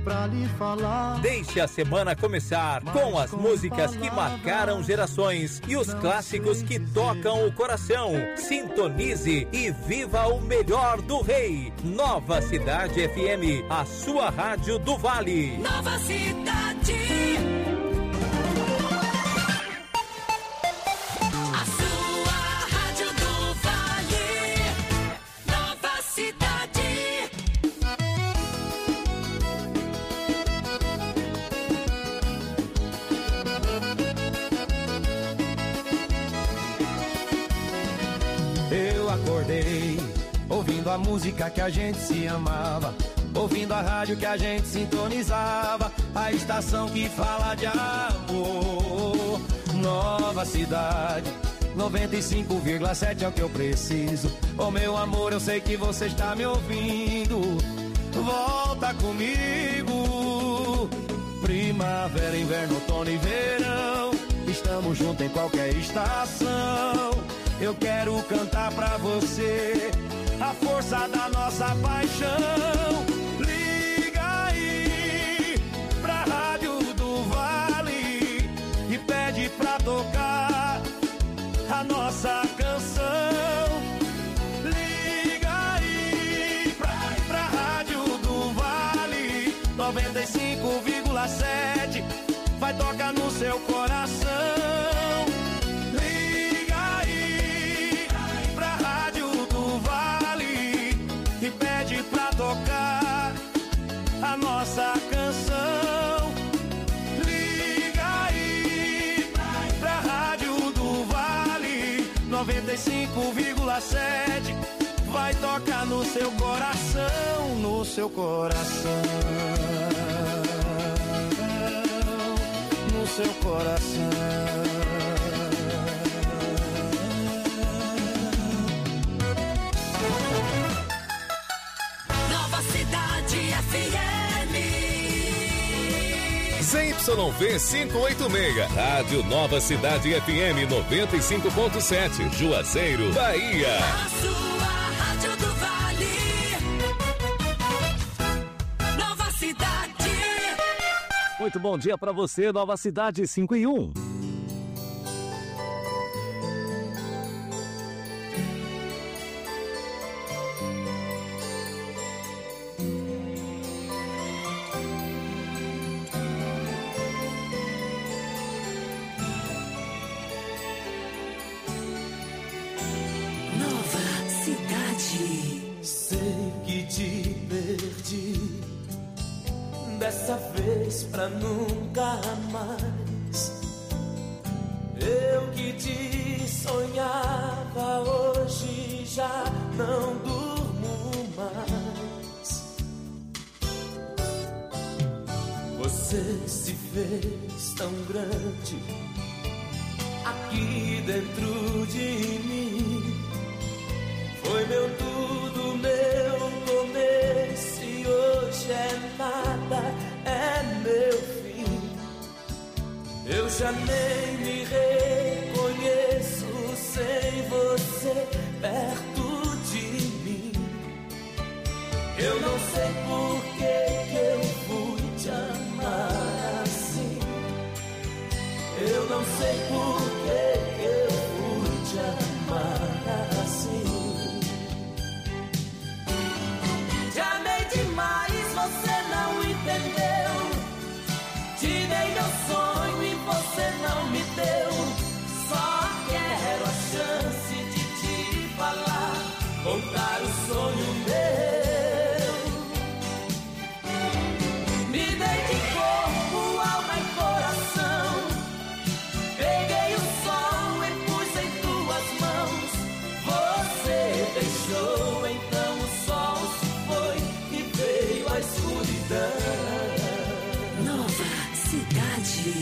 pra lhe falar. Deixe a semana começar com as músicas que marcaram gerações e os clássicos que tocam o coração. Sintonize e viva o melhor do Rei. Nova Cidade FM, a sua rádio do Vale. Nova Cidade. A sua rádio do Vale. Nova Cidade. Eu acordei ouvindo a música que a gente se amava, ouvindo a rádio que a gente sintonizava, a estação que fala de amor. Nova Cidade 95,7 é o que eu preciso. Oh meu amor, eu sei que você está me ouvindo. Volta comigo. Primavera, inverno, outono e verão, estamos juntos em qualquer estação. Eu quero cantar pra você a força da nossa paixão. Liga aí pra Rádio do Vale e pede pra tocar a nossa canção. Liga aí pra Rádio do Vale 95,7, vai tocar no seu coração. E pede pra tocar a nossa canção. Liga aí pra Rádio do Vale 95,7, vai tocar no seu coração, no seu coração, no seu coração. ZYV 586, Rádio Nova Cidade FM 95.7, Juazeiro, Bahia. A sua rádio do Vale. Nova Cidade. Muito bom dia pra você, Nova Cidade 5 em 1. Sei que te perdi dessa vez pra nunca mais. Eu que te sonhava, hoje já não durmo mais. Você se fez tão grande aqui dentro de mim. Foi meu tudo, meu começo, e hoje é nada, é meu fim. Eu já nem me reconheço sem você perto de mim. Eu não sei por que eu fui te amar assim. Eu não sei por que eu fui te amar assim. Demais, você não entendeu. Te dei meu sonho e você não me deu. Só quero a chance de te falar, contar o sonho meu. Me dei de corpo, alma e coração. Peguei o sol e pus em tuas mãos. Você deixou, então o sol se foi e veio a escuridão. Nova Cidade.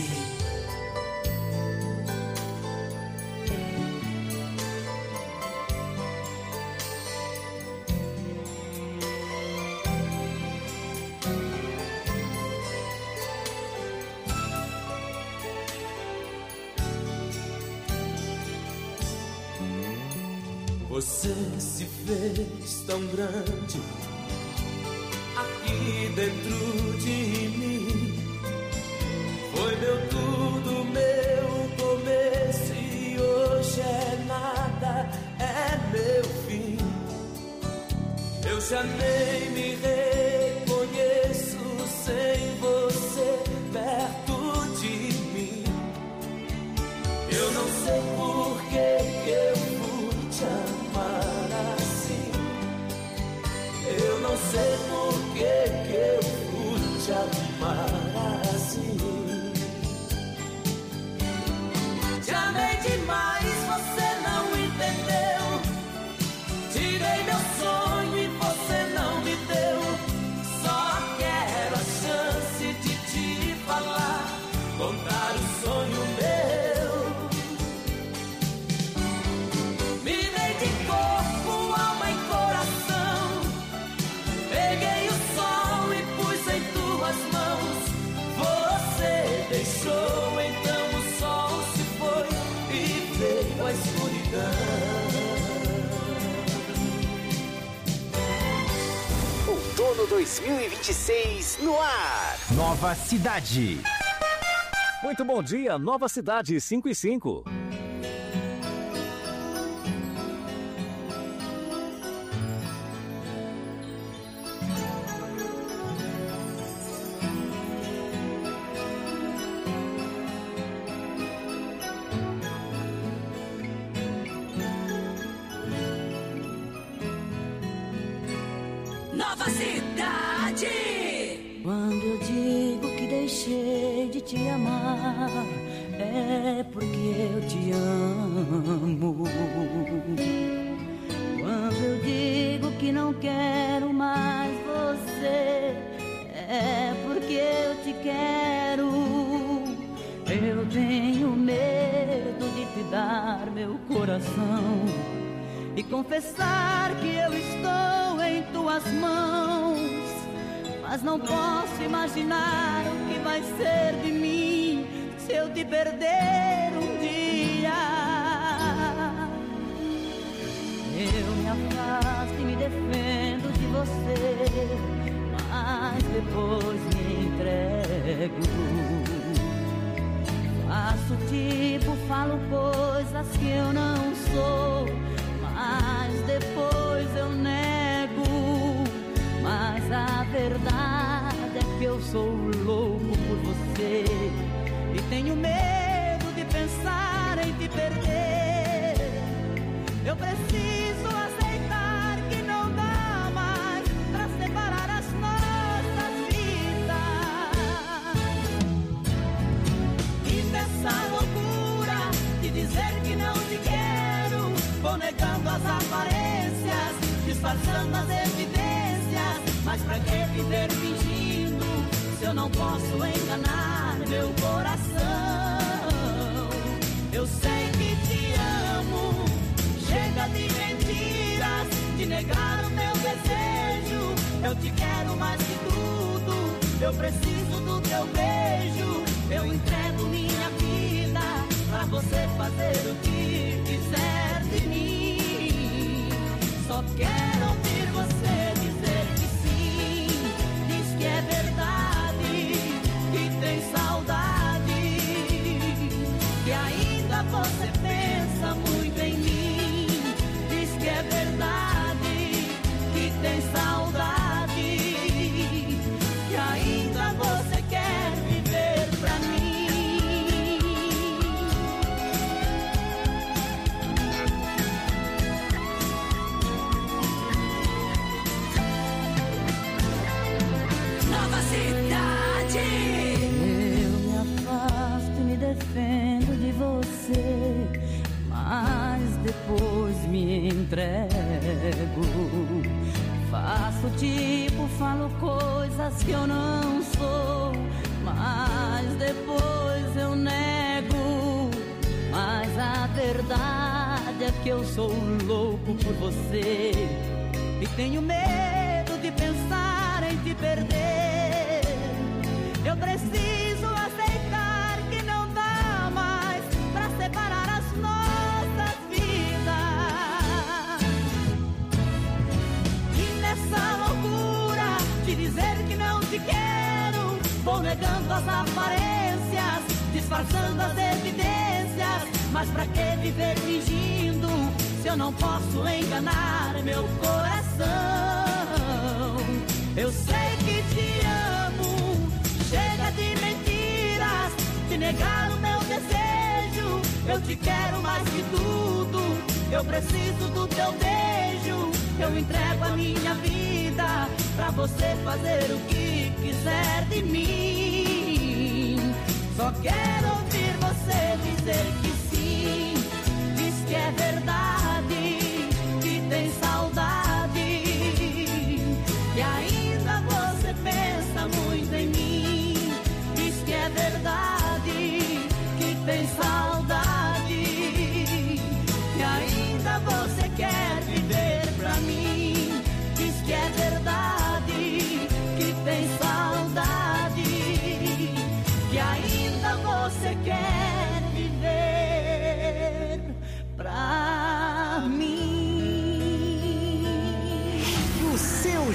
Você se fez tão grande aqui dentro de contar o sonho meu. Me dei de corpo, alma e coração. Peguei o sol e pus em tuas mãos. Você deixou, então o sol se foi e veio a escuridão. Outono 2026 no ar. Nova Cidade. Muito bom dia, Nova Cidade 5 e 5. Nova Cidade. Quando eu digo que deixei de te amar, é porque eu te amo. Quando eu digo que não quero mais você, é porque eu te quero. Eu tenho medo de te dar meu coração e confessar que eu estou em tuas mãos. Mas não posso imaginar o que vai ser de mim se eu te perder um dia. Eu me afasto e me defendo de você, mas depois me entrego. Faço tipo, falo coisas que eu não sou, mas depois eu nego. Mas a verdade é que eu sou louco por você e tenho medo de pensar em te perder. Eu preciso aceitar que não dá mais pra separar as nossas vidas. E nessa loucura de dizer que não te quero, vou negando as aparências, disfarçando as evidências. Mas pra que viver fingindo se eu não posso enganar meu coração? Eu sei que te amo, chega de mentiras, de negar o meu desejo. Eu te quero mais que tudo, eu preciso do teu beijo. Eu entrego minha vida pra você fazer o que quiser de mim. Só quero ouvir você dizer que sim, diz que é verdade, que tem saudade, que ainda você pensa muito em mim. Diz que é verdade, que tem saudade, que ainda você quer viver pra mim. Defendo de você, mas depois me entrego. Faço tipo, falo coisas que eu não sou, mas depois eu nego. Mas a verdade é que eu sou louco por você e tenho medo de pensar em te perder. Eu preciso aceitar que não dá mais pra separar as nossas vidas. E nessa loucura de dizer que não te quero, vou negando as aparências, disfarçando as evidências. Mas pra que viver fingindo se eu não posso enganar meu coração? Eu sei que te amo, chega de mentiras, de negar o meu desejo. Eu te quero mais que tudo, eu preciso do teu beijo. Eu entrego a minha vida pra você fazer o que quiser de mim. Só quero ouvir você dizer que sim, diz que é verdade, que tem saudade, que ainda você pensa muito em mim. Diz que é verdade,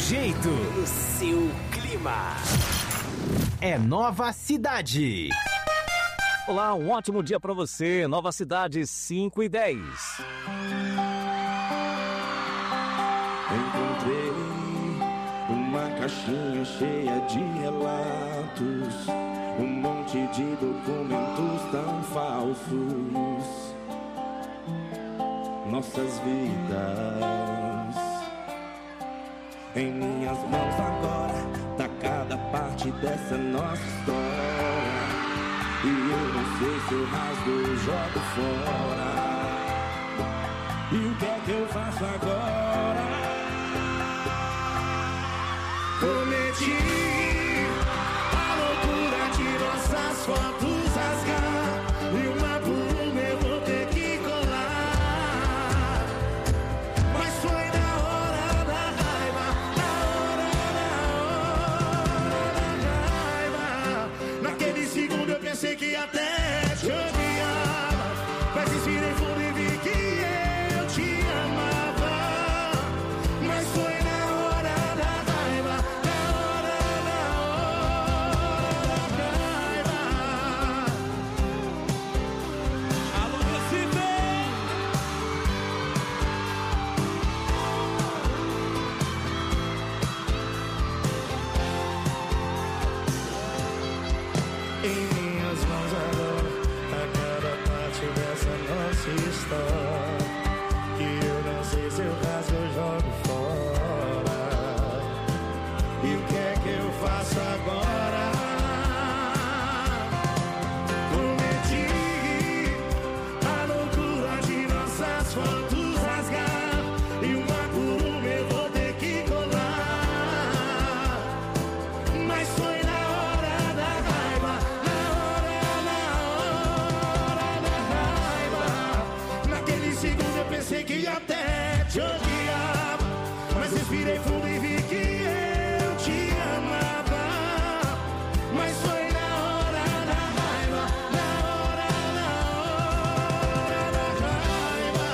jeito, no seu clima. É Nova Cidade. Olá, um ótimo dia pra você. Nova Cidade, 5:10. Encontrei uma caixinha cheia de relatos, um monte de documentos tão falsos. Nossas vidas em minhas mãos agora, tá cada parte dessa nossa história. E eu não sei se eu rasgo ou jogo fora. E o que é que eu faço agora? Cometi a loucura de nossas fotos rasgar, e uma por uma eu vou ter que colar. Mas foi na hora da raiva, da raiva. Naquele segundo eu pensei que até te odiava, mas respirei fundo e vi que eu te amava. Mas foi na hora da raiva, na hora da raiva. Alô, Recife! Em minhas mãos agora, a cada parte dessa nossa história, que eu não sei se eu rasgo ou jogo fora. E o que é que eu faço agora? Cometi a loucura de nossas fotos rasgar, e uma por uma eu vou ter que colar. Mas foi na hora da raiva, na hora da raiva. Naquele segundo eu pensei que até te odiava, mas respirei fundo e vi que eu te amava. Mas foi na hora da raiva, na hora da raiva.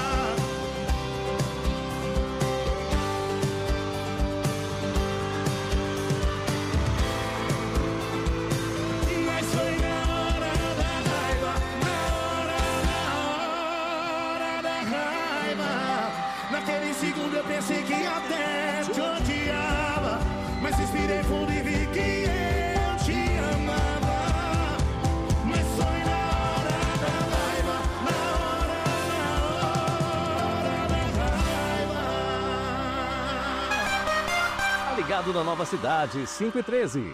Mas foi na hora da raiva, na hora da raiva. Naquele segundo eu pensei que até te odiava, mas respirei fundo e vi que eu te amava. Mas foi na hora da raiva, na hora da raiva. Tá ligado na Nova Cidade, 5:13.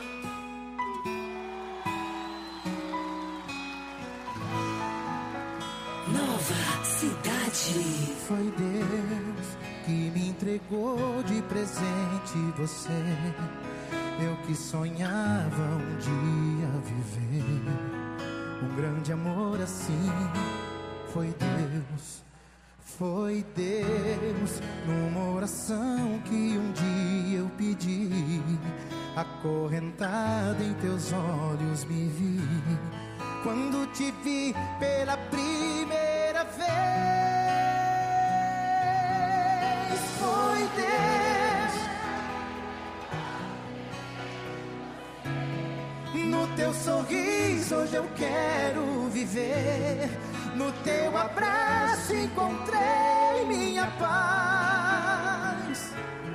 Nova Cidade. Foi Deus que me entregou de presente você. Eu que sonhava um dia viver um grande amor assim. Foi Deus, numa oração que um dia eu pedi. Acorrentada em teus olhos me vi, quando te vi pela primeira vez. Foi Deus, no teu sorriso hoje eu quero viver. No teu abraço encontrei minha paz.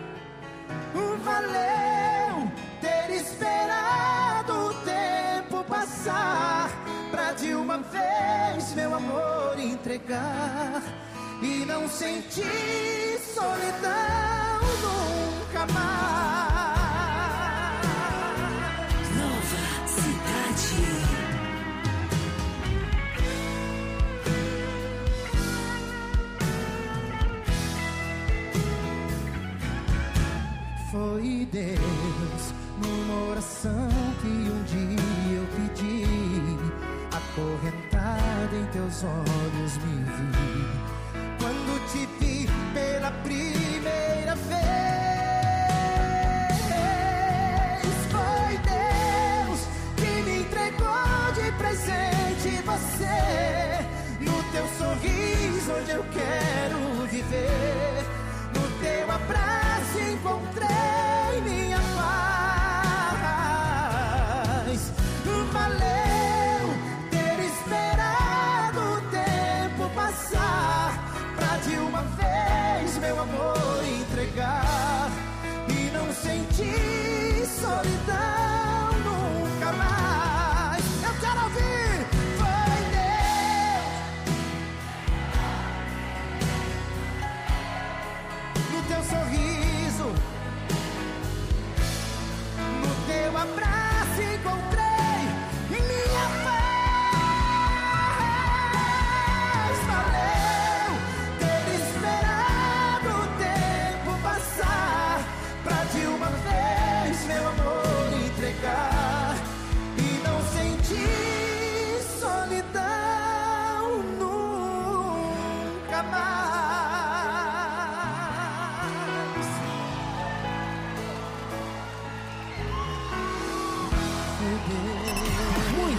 Valeu ter esperado o tempo passar, pra de uma vez meu amor entregar e não sentir solidão nunca mais. Nova Cidade. Foi Deus, numa oração que um dia eu pedi. Acorrentada em teus olhos me vi, quando te vi pela primeira vez. Foi Deus que me entregou de presente você. No teu sorriso hoje eu quero viver. No teu abraço encontrar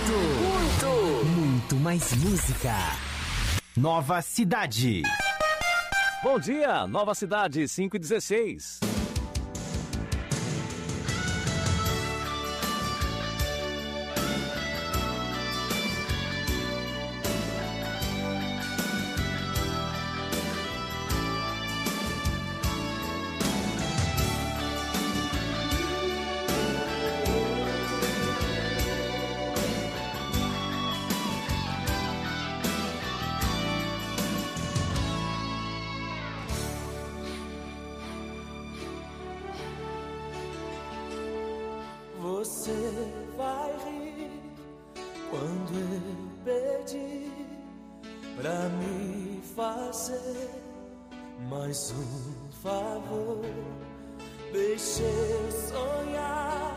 Muito mais música. Nova Cidade. Bom dia, Nova Cidade 5:16. Você vai rir quando eu pedir pra me fazer mais um favor. Deixe eu sonhar,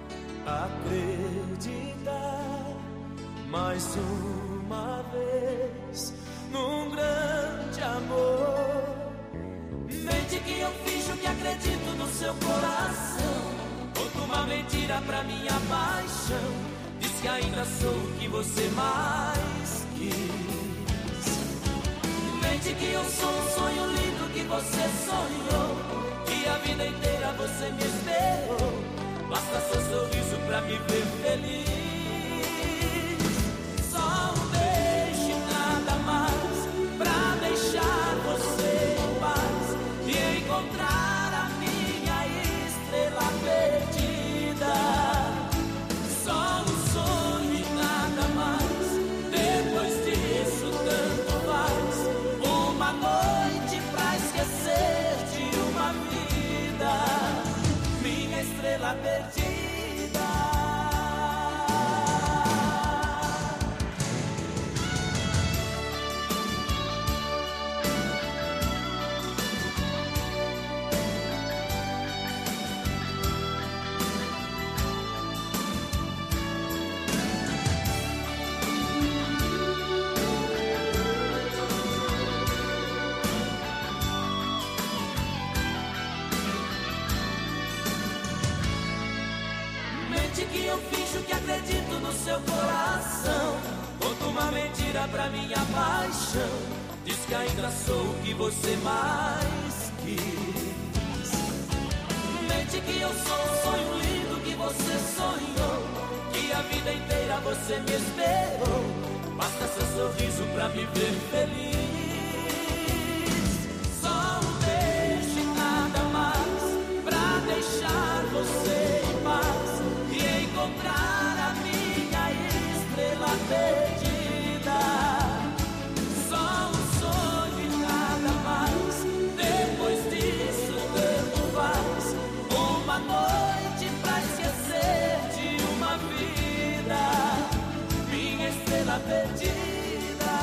acreditar mais uma vez num grande amor. Mente que eu finjo que acredito no seu coração. Conto uma mentira pra minha paixão. Diz que ainda sou o que você mais quis. Mente que eu sou um sonho lindo que você sonhou, que a vida inteira você me esperou. Basta seu sorriso pra me ver feliz. Só um beijo e nada mais pra deixar você em paz e encontrar a minha estrela perdida. Só um sonho e nada mais. Depois disso tanto faz. Uma noite pra esquecer de uma vida. Minha estrela perdida. Que eu finjo que acredito no seu coração. Conto uma mentira pra minha paixão. Diz que ainda sou o que você mais quis. Mente que eu sou um sonho lindo que você sonhou, que a vida inteira você me esperou. Basta seu sorriso pra me ver feliz. Só um beijo e nada mais pra deixar você em paz e encontrar a minha estrela perdida. Só um sonho e nada mais. Depois disso tanto faz. Uma noite pra esquecer de uma vida. Minha estrela perdida.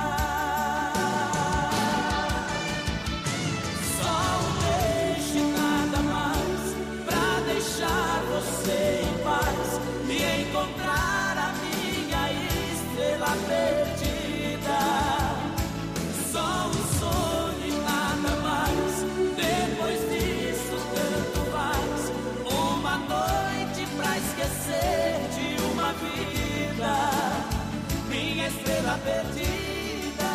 Só um beijo e nada mais pra deixar você em paz e encontrar a minha estrela perdida. Só um sonho e nada mais. Depois disso tanto faz. Uma noite pra esquecer de uma vida. Minha estrela perdida.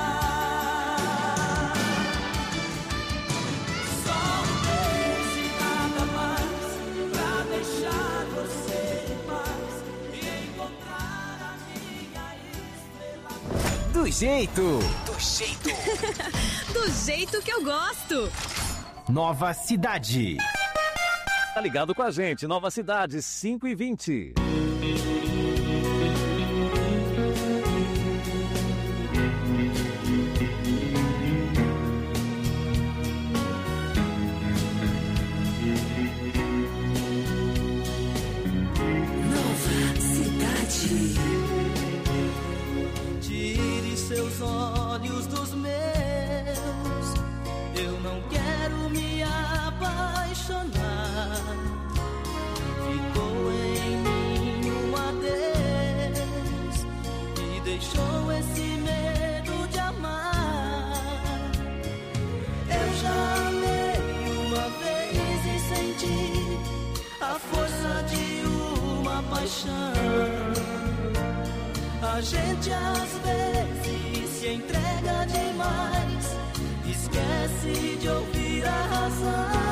Só um beijo e nada mais pra deixar você em paz e encontrar a minha estrela. Do jeito Do jeito que eu gosto. Nova Cidade. Tá ligado com a gente, Nova Cidade 5:20. Nova Cidade. Tire seus olhos dos meus. Eu não quero me apaixonar. Ficou em mim um adeus e deixou esse medo de amar. Eu já amei uma vez e senti a força de uma paixão. A gente às vezes se entrega demais, esquece de ouvir a razão.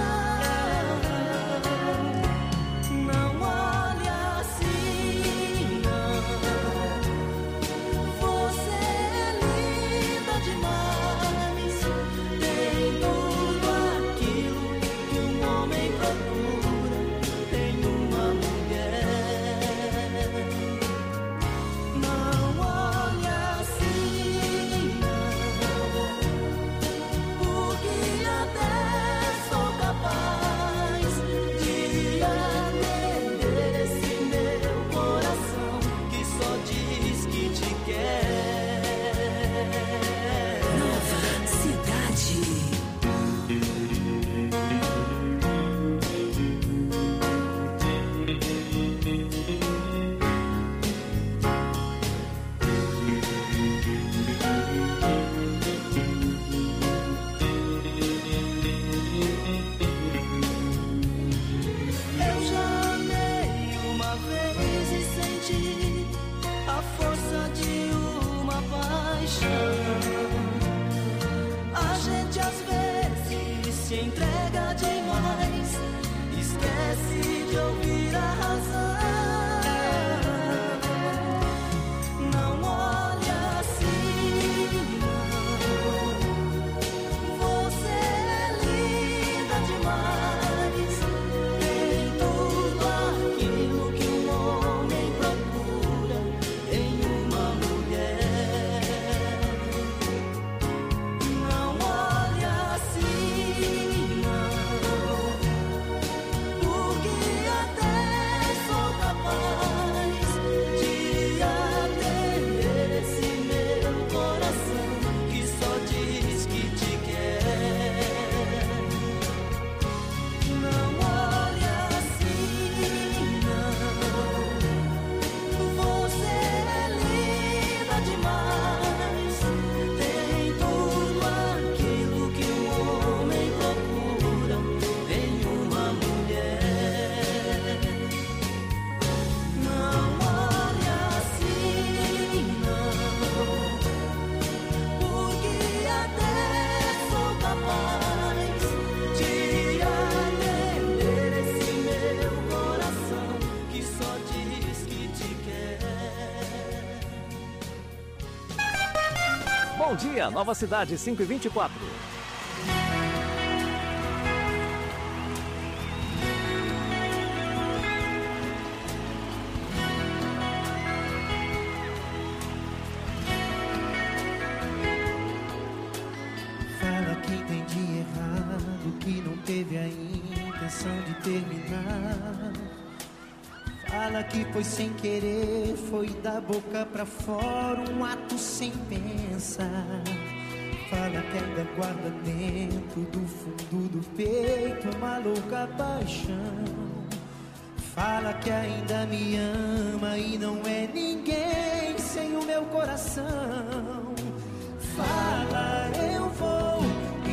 Não olhe assim, não. Você é linda demais, tem tudo aquilo que um homem procura em uma mulher. Não olhe assim, não, porque até sou capaz de atender esse meu coração que só diz que te quer. Nova Cidade. Eu já amei uma vez e senti a força de uma paixão. A gente às vezes se entrega demais, esquece de ouvir a razão. Não olhe assim, não. Você é linda demais, tem tudo aquilo que um homem procura em uma mulher. Não olhe assim, não, porque até sou capaz de atender esse meu coração que só diz que te quer. Não olhe assim, não. Você é linda demais, tem tudo aquilo que um homem procura em uma mulher. Não olhe assim, não, porque até sou capaz de atender esse meu coração que só diz que te quer. Bom dia, Nova Cidade 5h24. Fala que entendi errado, que não teve a intenção de terminar. Fala que foi sem querer, foi da boca pra fora, um ato sem pensar. Fala que ainda guarda dentro do fundo do peito uma louca paixão. Fala que ainda me ama e não é ninguém sem o meu coração. Fala, eu vou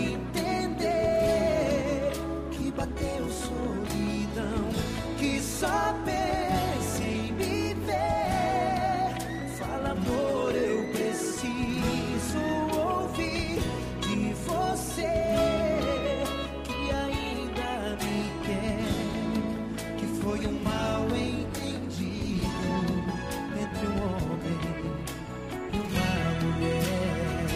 entender que bateu solidão, que só pensa em me ver. Fala, amor, eu preciso ouvir de você que ainda me quer, que foi um mal entendido entre um homem e uma mulher.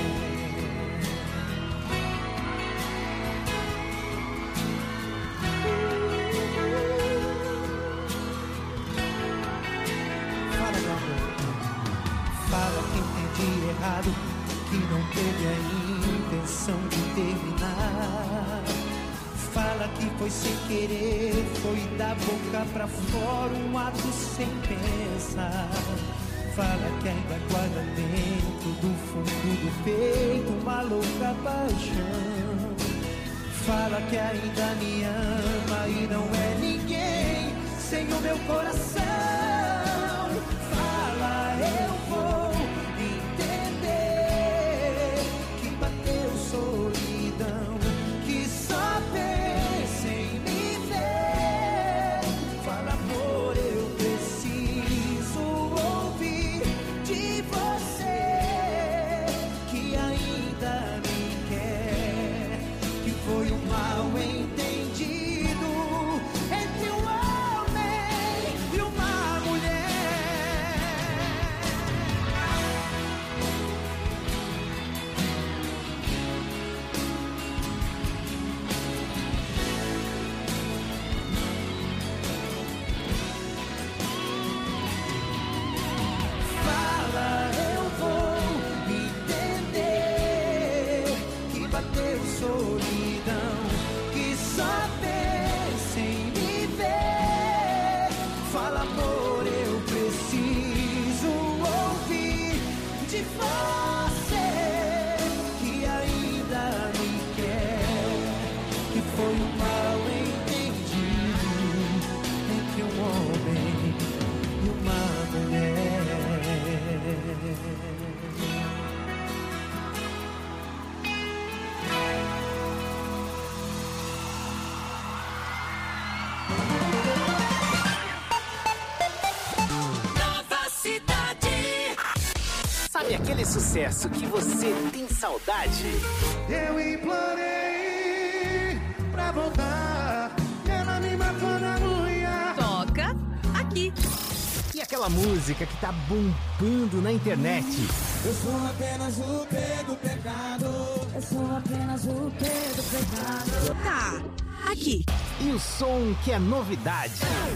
Fala, meu amor. Fala que entendi errado, que não teve a intenção de terminar. Fala que foi sem querer, foi da boca pra fora, um ato sem pensar. Fala que ainda guarda dentro do fundo do peito uma louca paixão. Fala que ainda me ama e não é ninguém sem o meu coração. Fala, eu vou entender que bateu solidão, que só pensa em me ver. Fala, amor, eu preciso ouvir de Fala, amor, eu preciso ouvir de você que ainda me quer, que foi um mal entendido entre um homem e uma mulher. Sabe aquele sucesso que você tem saudade? Eu implorei pra voltar, ela me matou na unha. Toca aqui. E aquela música que tá bombando na internet? Eu sou apenas o P do pecado. Eu sou apenas o P do pecado. Tá aqui. E o som que é novidade?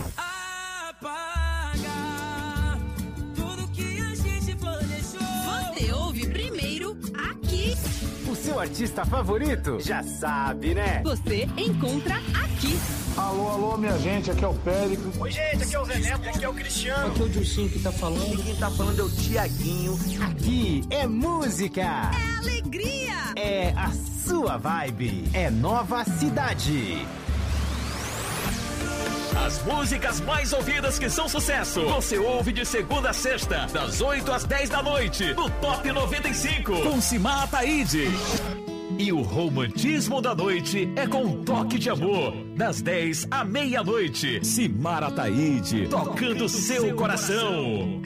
Você ouve primeiro aqui. O seu artista favorito? Já sabe, né? Você encontra aqui. Alô, alô, minha gente, aqui é o Périco. Oi, gente, aqui é o Zé Neto, aqui é o Cristiano. Aqui é o Dilcinho que tá falando. E quem tá falando é o Tiaguinho. Aqui é música. É alegria. É a sua vibe. É Nova Cidade. As músicas mais ouvidas que são sucesso, você ouve de segunda a sexta, das 8 às 10 da noite, no Top 95, com Simara Ataíde. E o romantismo da noite é com um toque de amor, das 10 à meia-noite. Simara Ataíde, tocando seu coração.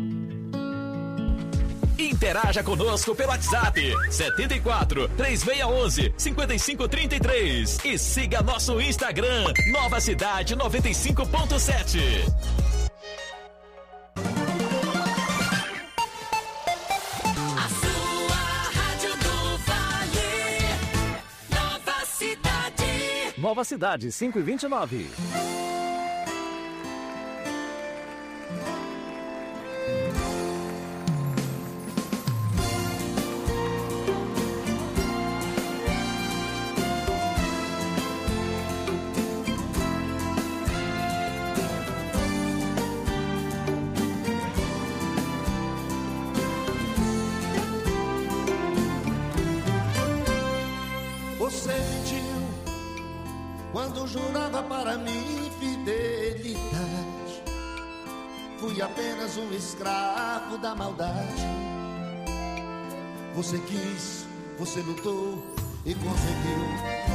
Interaja conosco pelo WhatsApp 74 3611 5533 e siga nosso Instagram Nova Cidade 95.7. A sua rádio do Vale, Nova Cidade. Nova Cidade 5:29. Você mentiu quando jurava para mim fidelidade. Fui apenas um escravo da maldade. Você quis, você lutou e conseguiu.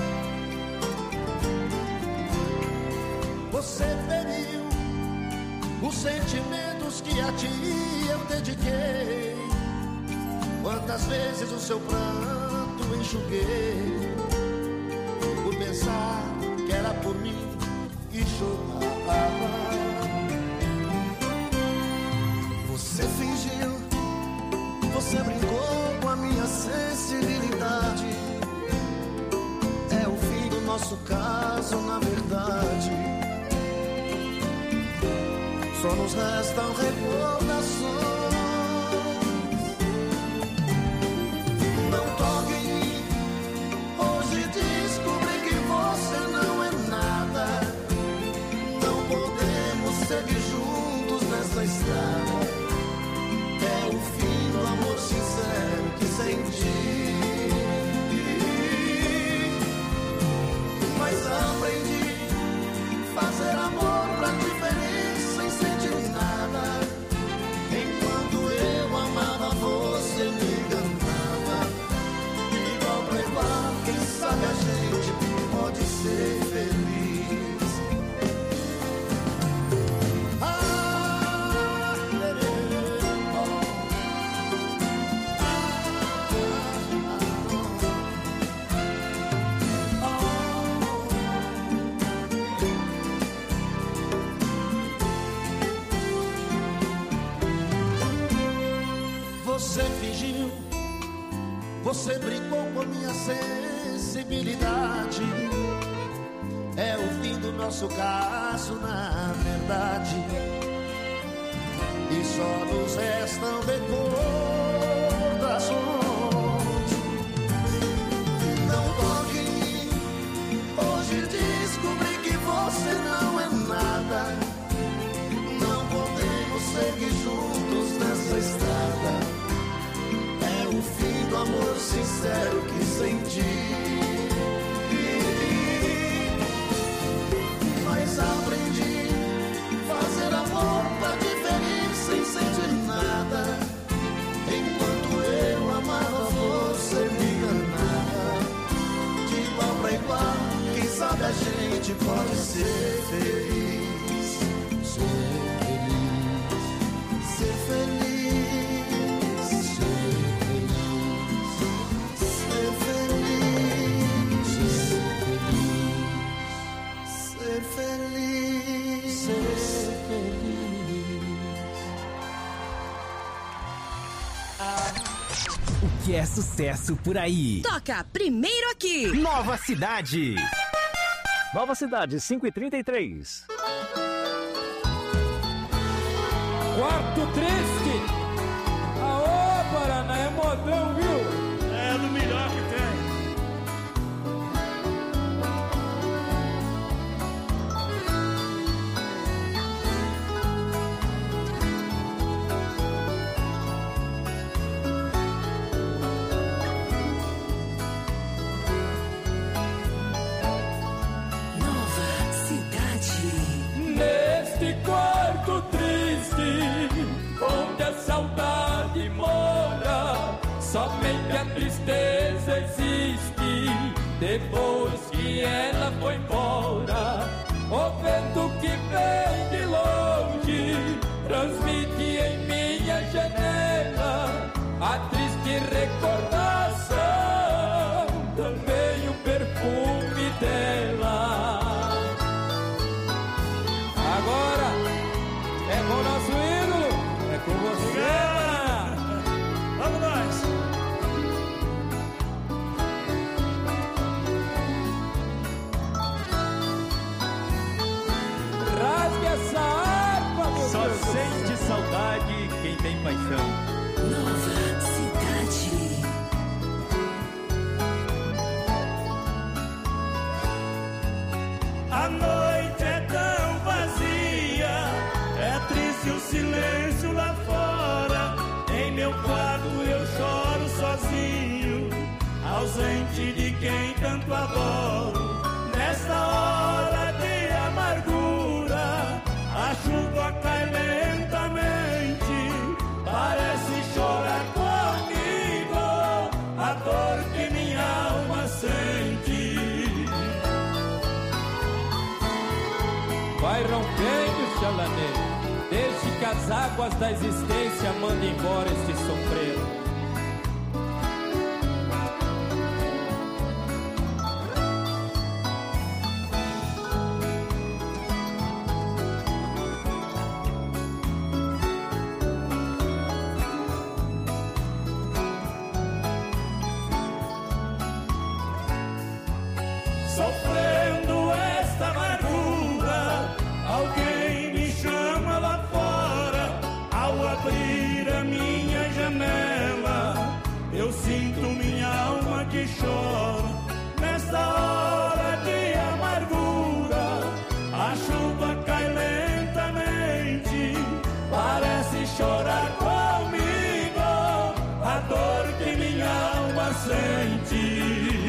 Você feriu os sentimentos que a ti eu dediquei. Quantas vezes o seu pranto enxuguei, por pensar que era por mim que chorava. Você fingiu, você brincou com a minha sensibilidade. É o fim do nosso caso, na verdade. Só nos restam recordações. Não toque em mim, hoje descobri que você não é nada. Não podemos seguir juntos nessa estrada. É o fim do amor sincero que senti. Mas aprendi a fazer amor pra ti feliz sem sentir nada. Enquanto eu amava, você me enganava. Igual pra igual, quem sabe a gente pode ser feliz. Você fingiu, você brincou com a minha sensibilidade. É o fim do nosso caso, na verdade. E só nos restam recordações. Não toque em mim, hoje descobri que você não é nada. sincero que senti. Mas aprendi fazer amor pra te ferir sem sentir nada. Enquanto eu amava, você me enganava. De igual pra igual, quem sabe a gente pode ser feliz. Ser feliz, ser feliz, ser feliz, ser feliz. O que é sucesso por aí? Toca primeiro aqui. Nova Cidade. Nova Cidade, 5h33. Quarto Triste. Aô, Paraná, é modão, viu? É do melhor que tem. Nova Cidade. Neste quarto triste, onde a saudade mora, somente a tristeza existe. Depois que ela foi embora, o vento que vem de longe transmite em minha janela a triste recordação, também o perfume dela. Agora é com o nosso ídolo, é com você, Paraná. Vamos nós. Rasgue essa harpa, meu Só Deus. sente saudade quem tem paixão. Nova Cidade. A noite é tão vazia, é triste o silêncio lá fora. Em meu quarto eu choro sozinho, ausente de quem tanto adoro. Nesta hora de amargura, a chuva cai lentamente, parece chorar comigo a dor que minha alma sente. Vai rompendo, chalané, desde que as águas da existência mandem embora este sofrer. Sofrendo esta amargura, alguém me chama lá fora. Ao abrir a minha janela, eu sinto minha alma que chora. Nesta hora de amargura, a chuva cai lentamente, parece chorar comigo a dor que minha alma sente.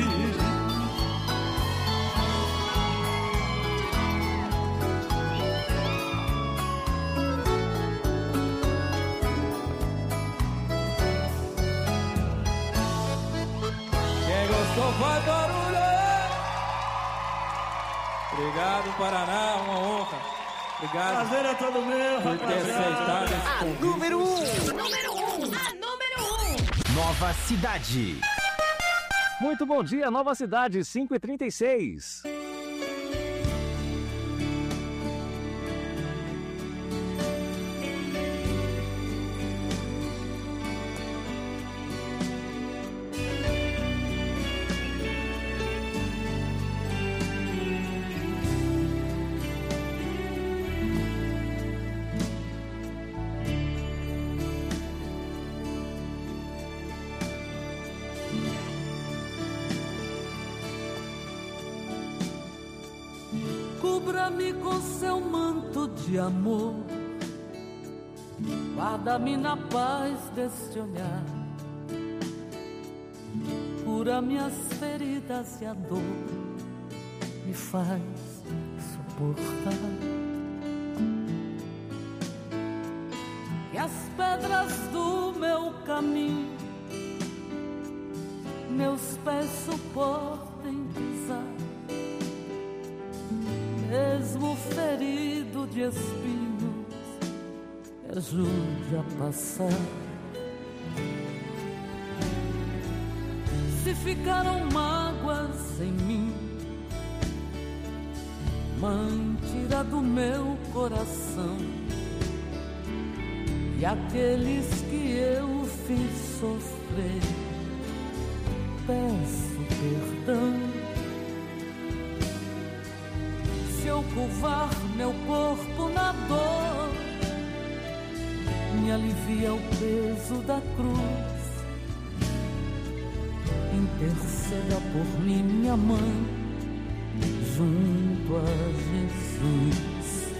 Gostou, faz barulho! Obrigado, Paraná, uma honra. Obrigado. Prazer é todo meu, por ter aceitado esse A convite. número 1. Número 1. A número 1. Nova Cidade. Muito bom dia, Nova Cidade, 5h36. Cubra-me com seu manto de amor, guarda-me na paz deste olhar. cura minhas feridas e a dor me faz suportar. E as pedras do meu caminho meus pés suportem pisar, mesmo ferido de espinhos, me ajude a passar. Se ficaram mágoas em mim, Mãe, tira do meu coração, e aqueles que eu fiz sofrer, peço perdão. Se eu curvar meu corpo na dor, me alivia o peso da cruz. Interceda por mim, minha mãe, junto a Jesus.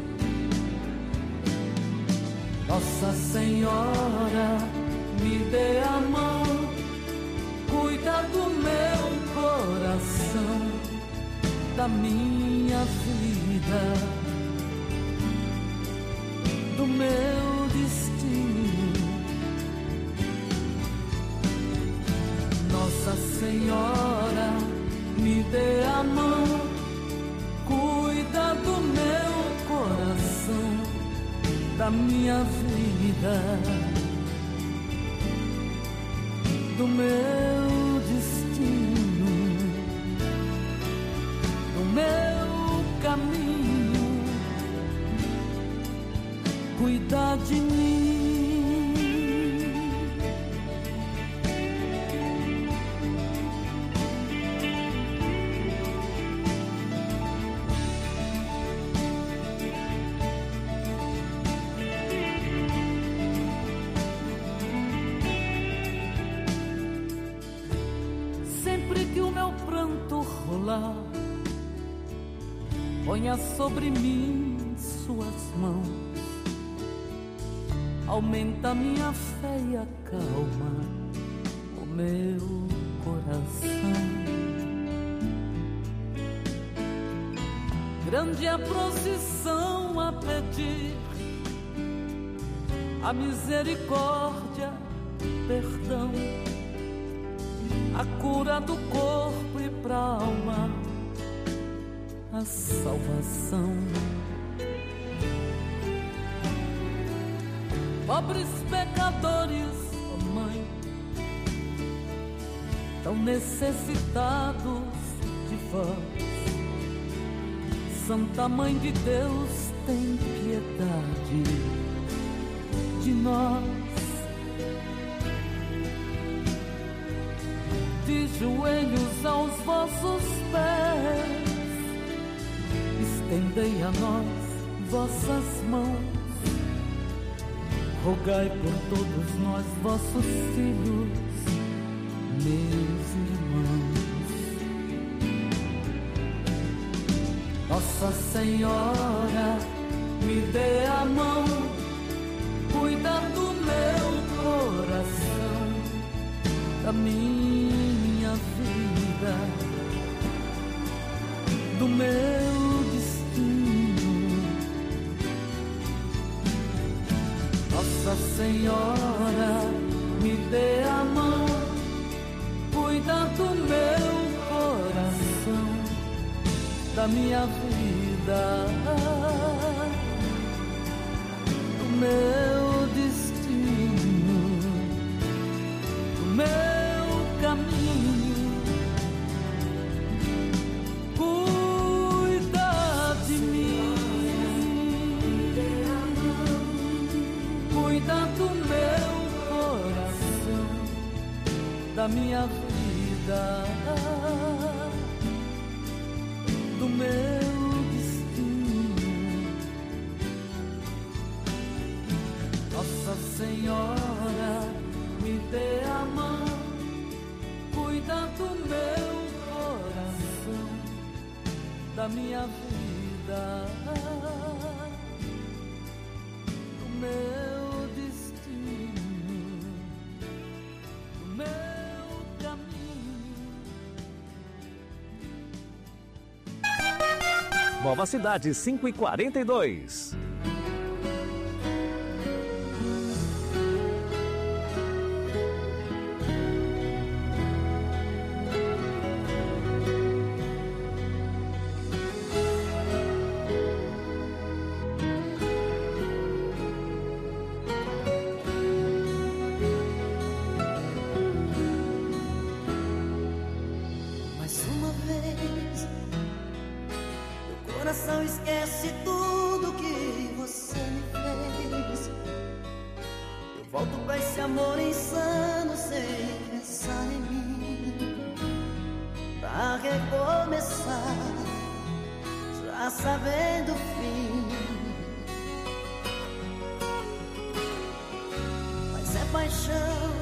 Nossa Senhora, me dê a mão, cuida do meu coração, da minha vida, do meu destino. Nossa Senhora, me dê a mão, cuida do meu coração, da minha vida, do meu destino, do meu caminho, cuida de mim. Ponha sobre mim suas mãos, aumenta minha fé e acalma o meu coração. Grande a procissão a pedir a misericórdia, perdão, a cura do corpo e pra alma, a salvação. Pobres pecadores, ó Mãe, tão necessitados de vós. Santa Mãe de Deus, tem piedade de nós. De joelhos aos vossos pés, estendei a nós vossas mãos, rogai por todos nós, vossos filhos, meus irmãos. Nossa Senhora, me dê a mão, cuida do meu coração, da minha vida, do meu destino. Nossa Senhora, me dê a mão, cuida do meu coração, da minha vida, do meu destino, do meu caminho, cuida de mim, cuida do meu coração, da minha vida, do meu destino. Nossa Senhora, me dê a mão, cuida do meu coração, da minha vida, do meu destino, do meu caminho. Nova Cidade 5h42. Esquece tudo que você me fez. Eu volto pra esse amor insano sem pensar em mim, pra recomeçar, já sabendo o fim. Mas é paixão,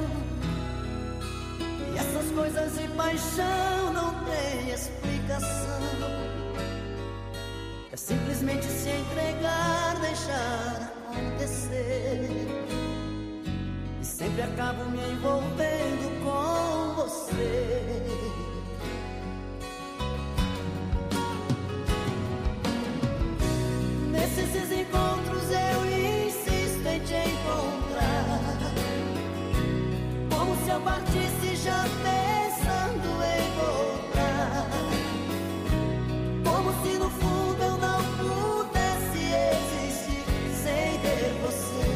e essas coisas de paixão não tem explicação. É simplesmente se entregar, deixar acontecer. E sempre acabo me envolvendo com você. Nesses encontros eu insisto em te encontrar, como se eu partisse já pensando em voltar, como se no fundo eu não pudesse existir sem ter você.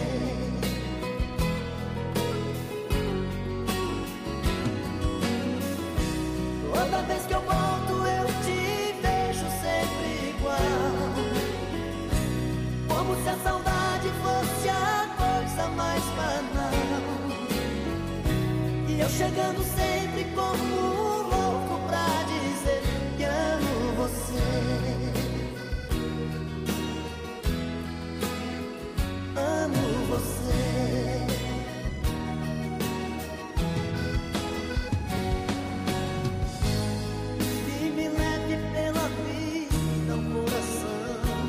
Toda vez que eu volto eu te vejo sempre igual, como se a saudade fosse a coisa mais banal. E eu chegando sempre como um louco pra dizer que amo você. Amo você. E me leve pela vida o coração,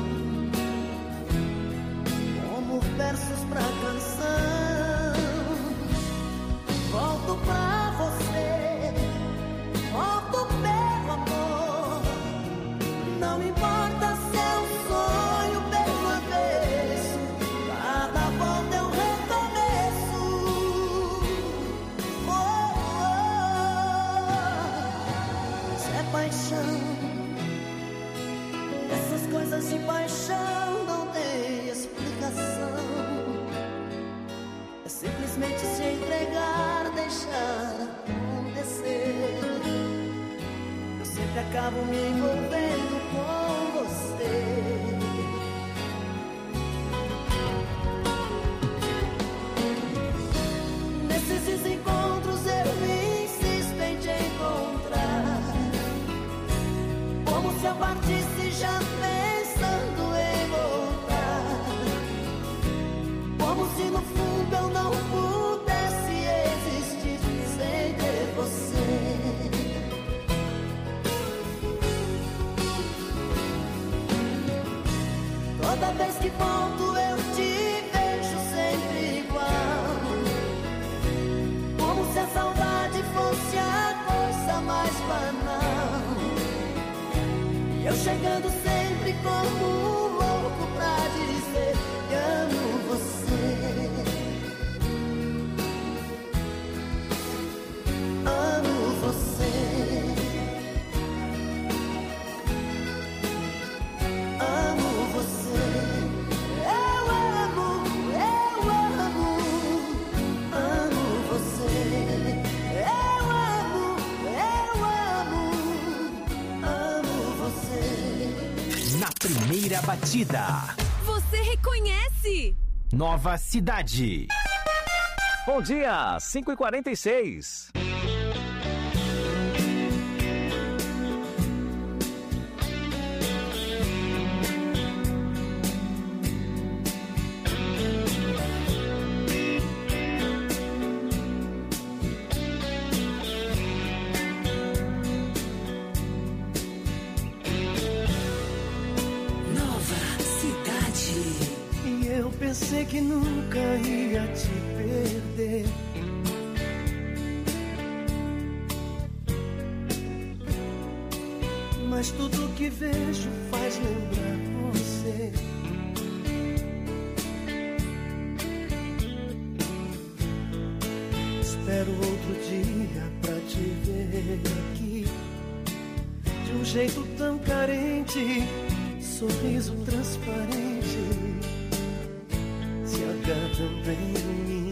como versos pra canção. Volto pra você, volto pelo amor. Não importa se é um sonho pelo avesso, cada volta é um recomeço. Se é paixão, essas coisas de paixão não tem explicação. É simplesmente se entregar, deixar acontecer. Eu sempre acabo me envolvendo com você. Nesses encontros eu insisto em te encontrar, como se eu partisse já pensando em voltar, como se no fundo eu não pudesse existir sem ter você. Toda vez que volto eu te vejo sempre igual, como se a saudade fosse a coisa mais banal. E eu chegando sempre como um louco pra dizer que amo você. Amo você. Amo você. Eu amo você. Eu amo você. Na primeira batida, Você reconhece? Nova Cidade. Bom dia, 5h46. Pensei que nunca ia te perder, mas tudo que vejo faz lembrar você. Espero outro dia pra te ver aqui, de um jeito tão carente, sorriso transparente, se agarrando em mim.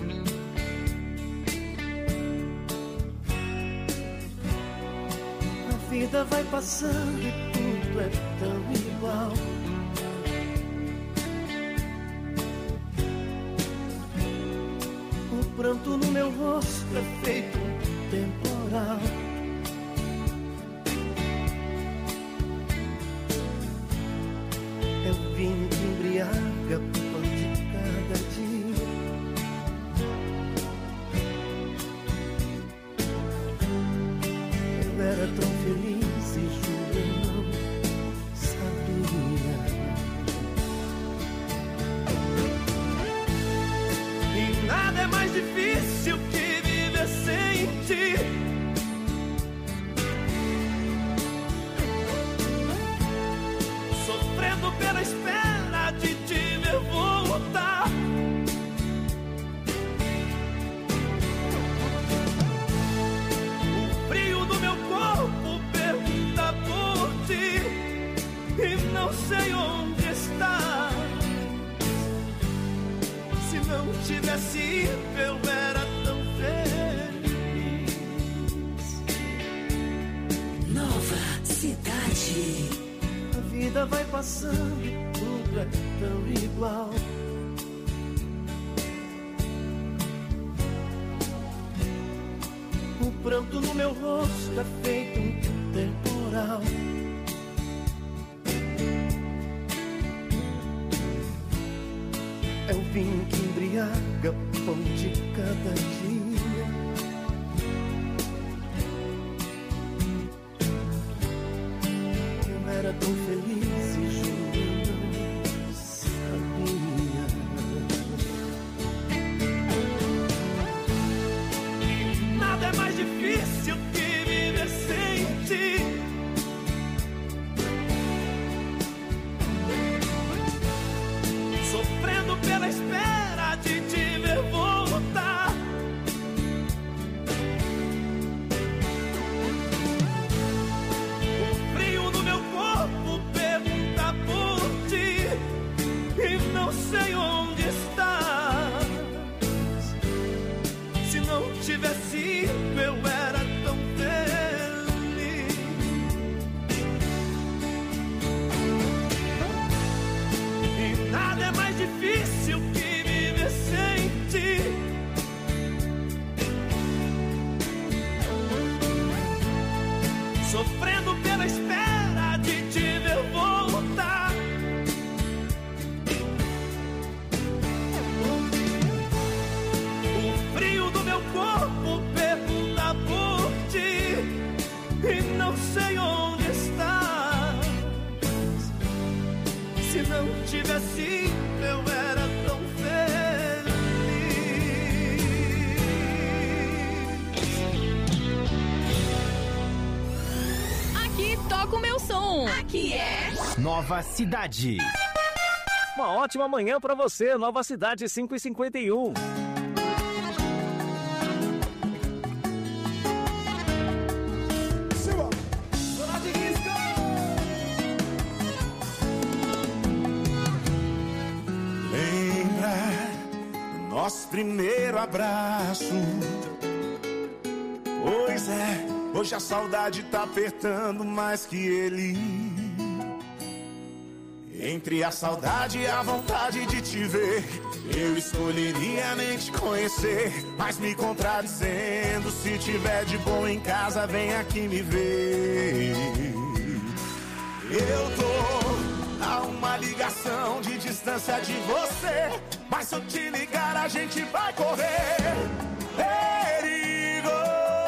A vida vai passando e tudo é tão igual. O pranto no meu rosto é feito um temporal. É o vinho que embriaga o pão de cada dia. Eu era tão feliz e juro eu não sabia. E nada é mais difícil que viver sem ti. Sofrendo pela espera de te ver voltar. O frio do meu corpo pergunta por ti e não sei onde está. Se não tivesse ido eu era tão feliz. Nova Cidade. A vida vai passando e tudo é tão igual. O pranto no meu rosto é feito um temporal. É o vinho que embriaga o pão de cada dia. Eu era tão feliz e juro eu não sabia. Nada é mais difícil que viver sem ti. Sofrendo pela espera de te ver voltar. O frio no meu corpo pergunta por ti e não sei onde estás. Se não tivesse ido eu era tão feliz. E nada é mais difícil que viver sem ti. Sofrendo pela espera de te ver voltar. O frio do meu corpo pergunta por ti e não sei onde estás. Se não tivesse ido eu era tão feliz. Aqui toca o meu som. Aqui é Nova Cidade. Uma ótima manhã pra você, Nova Cidade 5h51. Nosso primeiro abraço. Pois é, hoje a saudade tá apertando mais que ele. Entre a saudade e a vontade de te ver, eu escolheria nem te conhecer. Mas me contradizendo, se tiver de bom em casa, vem aqui me ver. Eu tô a uma ligação de distância de você, mas se eu te ligar a gente vai correr. Perigo,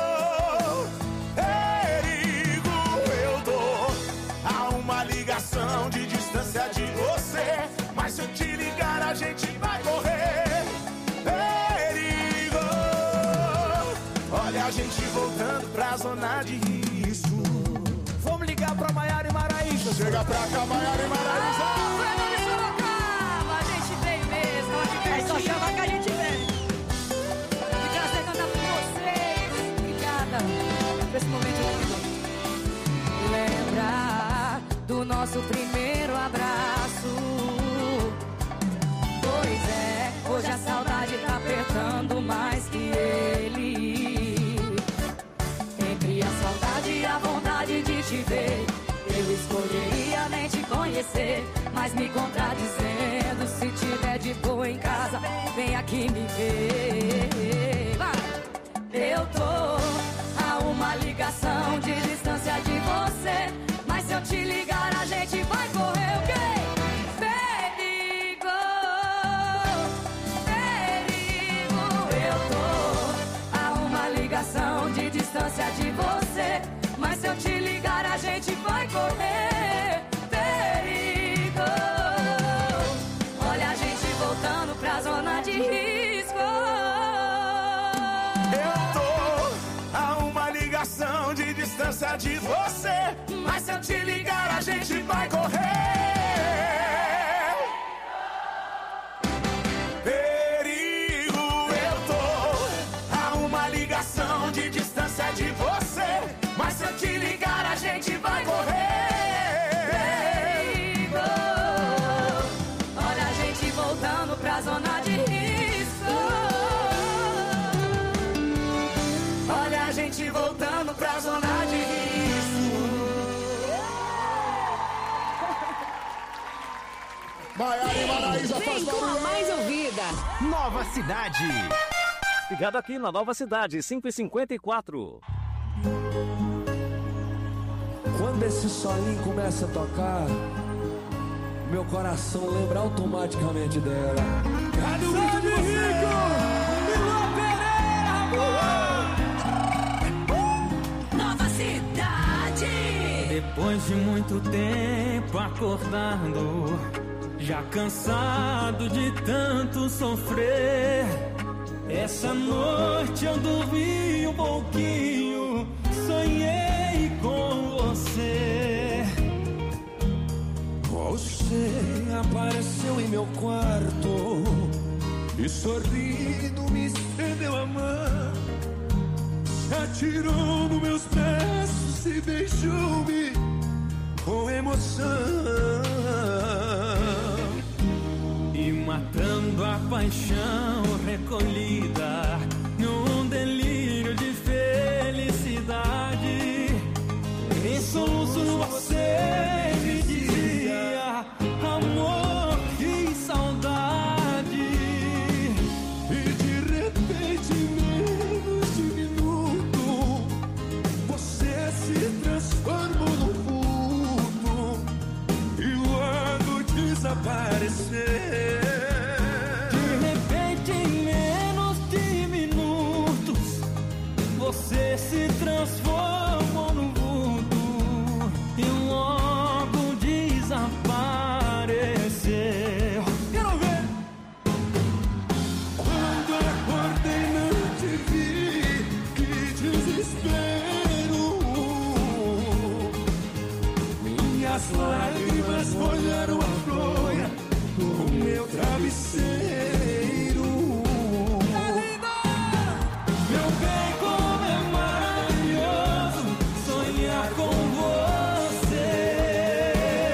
perigo. Eu tô a uma ligação de distância de você, mas se eu te ligar a gente vai correr. Perigo. Olha a gente voltando pra zona de risco. Vamos ligar pra Maiara e Maraísa. Chega pra cá, Maiara e Maraísa. Fernando de Sorocaba, a gente veio mesmo, ela de pertinho. É só chamar que a gente vem. De prazer cantar com vocês. Obrigada por esse momento lindo. Lembra do nosso primeiro abraço? Pois é, hoje a saudade tá apertando mais que ele. Entre a saudade e a vontade de te ver, eu escolheria nem te conhecer, mas me contradizendo. Se tiver de boa em casa, vem aqui me ver. Vai. Eu tô a uma ligação de distância de você, mas se eu te ligar a gente vai correr o quê? Perigo, perigo. Eu tô a uma ligação de distância de você, mas se eu te ligar a gente vai correr. Perigo. Olha a gente voltando pra zona de risco. Eu tô a uma ligação de distância de você, mas se eu te ligar a gente vai correr. Perigo. Eu tô a uma ligação de distância de você, mas se eu te ligar a gente vai correr. Perigo. Olha a gente voltando pra zona de risco. Olha a gente voltando pra zona de risco. Maiara e Maraísa faz Vem com a barulho. mais ouvida. Nova Cidade. Ligado aqui na Nova Cidade, 5h54. Quando esse solinho começa a tocar, meu coração lembra automaticamente dela. Cadê o vídeo de Rico? Milô Pereira! Nova Cidade. Depois de muito tempo acordado, já cansado de tanto sofrer, essa noite eu dormi um pouquinho, sonhei com você. Você apareceu em meu quarto e sorrindo me estendeu a mão, se atirou nos meus braços e beijou-me com emoção. E matando a paixão recolhida num delírio de felicidade, em soluço você me dizia: amor, que saudade. E de repente, em menos de minuto, você se transformou no vulto e logo desapareceu. De repente, em menos de minutos, você se transformou no vulto e logo desapareceu. Quero ver! Quando acordei não te vi, que desespero. Minhas lágrimas molharam a folha do meu travesseiro. Meu bem, como é maravilhoso sonhar com você.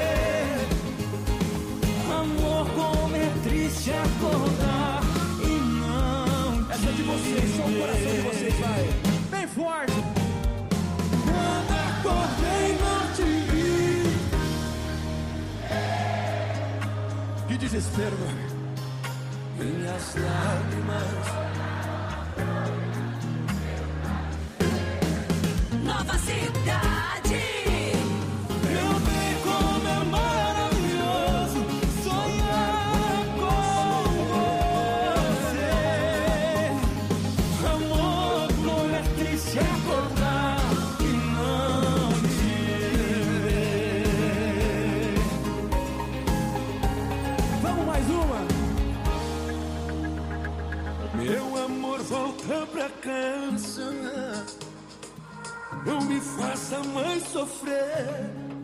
Amor, como é triste acordar e não te Essa é de vocês, só o coração de vocês, vai. Bem forte. Quando acordei não te vi. Que desespero, minhas lágrimas. Nova Cidade. Meu bem, como é maravilhoso sonhar com você. Amor, como é triste acordar e não te ver. Vamos mais uma. Meu amor, volta pra casa. Não me faça mais sofrer.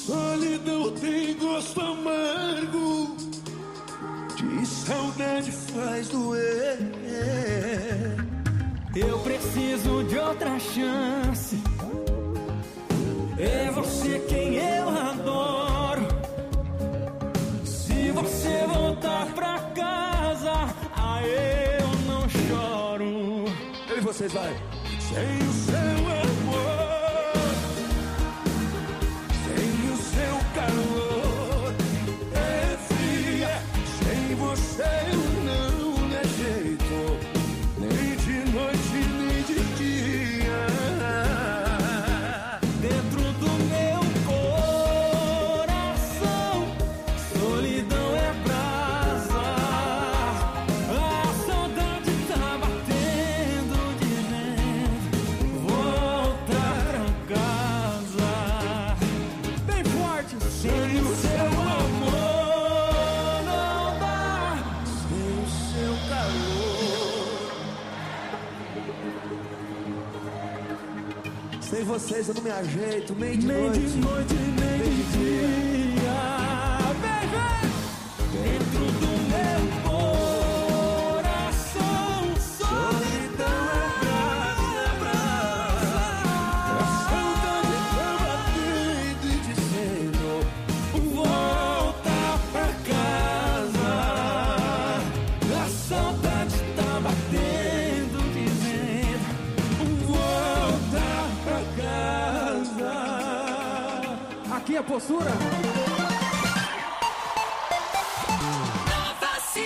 Solidão tem gosto amargo, de saudade faz doer. Eu preciso de outra chance. É você quem eu adoro. Se você voltar pra casa, eu não choro. Eu e vocês, vai. Sem o seu amor, sem o seu calor, é fria. Sem você eu não é jeito, nem de noite nem de dia. Dentro do meu coração, solidão é brasa. A saudade tá batendo, dizendo volta pra casa. Bem forte. Sem o seu amor não dá, sem o seu calor. Sem vocês eu não me ajeito, nem de nem noite. de noite, nem de dia. Vem, vem! Dentro do meu coração, solidão é brasa. A saudade tá batendo e dizendo Volta pra casa. A saudade tá batendo, dizendo volta pra casa. Aqui a postura.